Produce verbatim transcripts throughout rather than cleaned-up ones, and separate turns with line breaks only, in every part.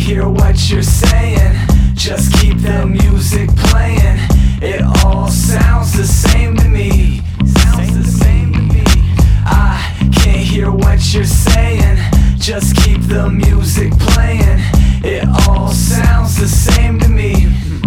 hear what you're saying. Just keep the music playing. It all sounds the same to me. Sounds the same to me. I can't hear what you're saying. Just keep the music playing. It all sounds the same to me.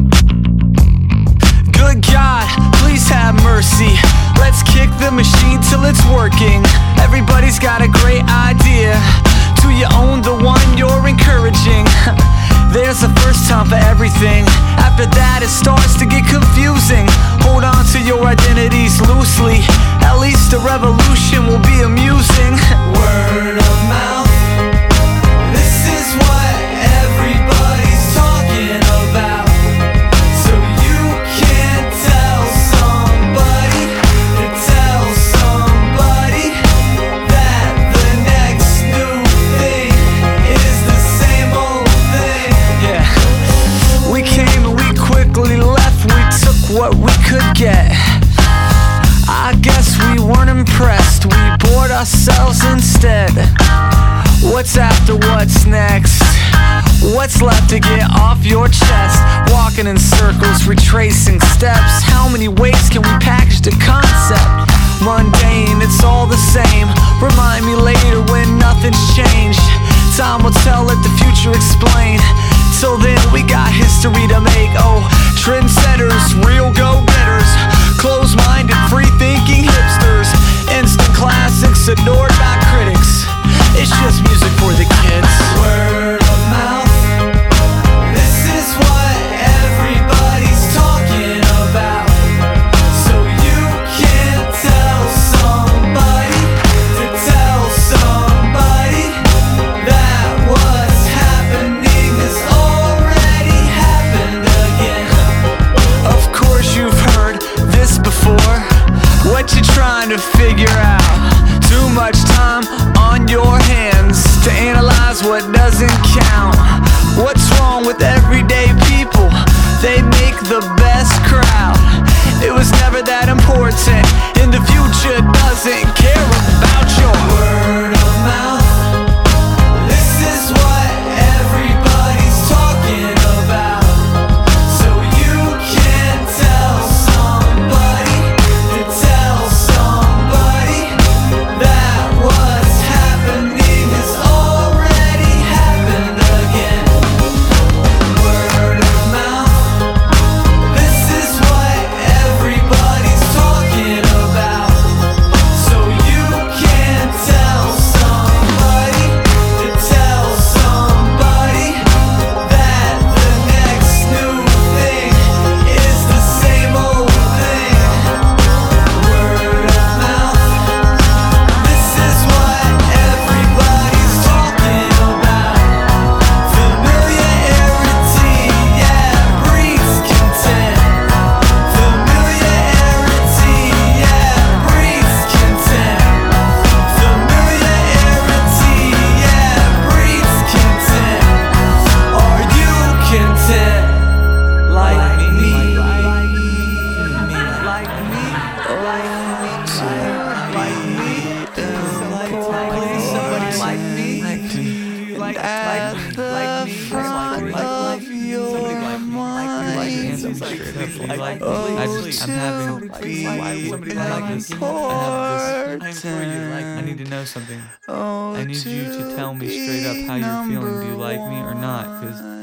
Good God, please have mercy. Let's kick the machine till it's working. Everybody's got a great idea. Do you own the one you're encouraging? There's a first time for everything. After that it starts to get confusing. Hold on to your identities loosely. At least the revolution will be amusing. Word of mouth. This is what everybody's talking about. So you can't tell somebody to tell somebody that the next new thing is the same old thing. Yeah. We came and we quickly left. We took what we could get. I guess we weren't impressed. We bored ourselves instead. What's after what's next? What's left to get off your chest? Walking in circles, retracing steps. How many ways can we package the concept? Mundane, it's all the same. Remind me later when nothing's changed. Time will tell, let the future explain. Till then we got history to make. Oh, trendsetters, real go-getters, close-minded, free-thinking hipsters. Instant classics adored by critics. It's just music for the kids. Word of mouth. This is what everybody's talking about. So you can't tell somebody to tell somebody that what's happening has already happened again. Of course you've heard this before. What you trying to figure out? Too much time on your hands to analyze what doesn't count. What's wrong with everyday people? They make the best crowd. It was never that important, and the future doesn't care about your word of mouth. This is what everybody's talking about. So you can't tell somebody to tell somebody that what's happening has already happened again. Word of mouth. This is what everybody's talking about. So you can't tell somebody to tell somebody that the next new thing is the same old thing. Word of mouth. This is what everybody's talking about. Familiarity, yeah, breeds content. Familiarity, yeah, breeds content. Familiarity, yeah, breeds content. Are you content like me? Like me? Like me? Like me? Please, somebody like me? Like at the front of your mind.
Like, I just, I'm having, I have this, I have this, I need to know something. I need you to tell me straight up how you're feeling. Do you like me or not? Because